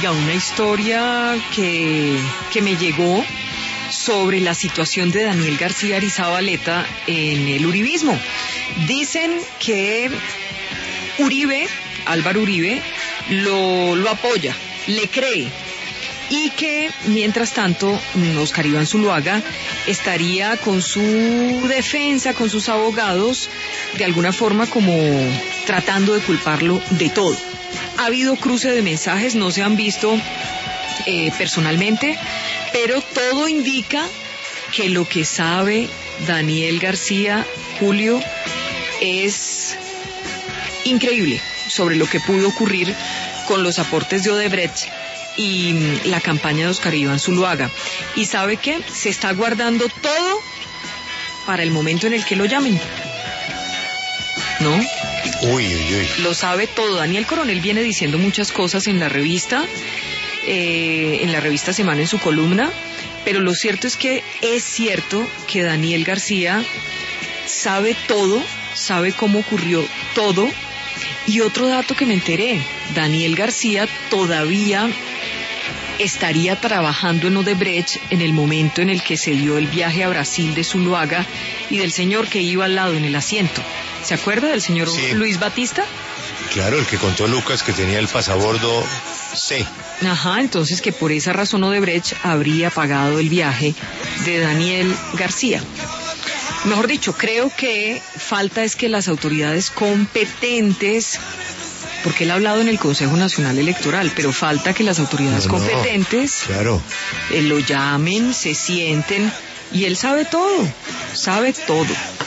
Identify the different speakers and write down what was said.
Speaker 1: Oiga, una historia que me llegó sobre la situación de Daniel García Arizabaleta en el uribismo. Dicen que Uribe, Álvaro Uribe, lo apoya, le cree, y que mientras tanto Óscar Iván Zuluaga estaría con su defensa, con sus abogados, de alguna forma como tratando de culparlo de todo. Ha habido cruce de mensajes, no se han visto personalmente, pero todo indica que lo que sabe Daniel García, Julio, es increíble sobre lo que pudo ocurrir con los aportes de Odebrecht y la campaña de Óscar Iván Zuluaga. ¿Y sabe qué? Se está guardando todo para el momento en el que lo llamen, ¿no?
Speaker 2: Uy.
Speaker 1: Lo sabe todo. Daniel Coronel viene diciendo muchas cosas en la revista Semana, en su columna, pero lo cierto es cierto que Daniel García sabe todo, sabe cómo ocurrió todo. Y otro dato que me enteré, Daniel García todavía estaría trabajando en Odebrecht en el momento en el que se dio el viaje a Brasil de Zuluaga y del señor que iba al lado en el asiento. ¿Se acuerda del señor Luis Batista?
Speaker 2: Claro, el que contó Lucas que tenía el pasabordo C.
Speaker 1: Ajá, entonces que por esa razón Odebrecht habría pagado el viaje de Daniel García. Mejor dicho, creo que falta es que las autoridades competentes, porque él ha hablado en el Consejo Nacional Electoral, pero falta que las autoridades competentes
Speaker 2: claro,
Speaker 1: lo llamen, se sienten, y él sabe todo, sabe todo.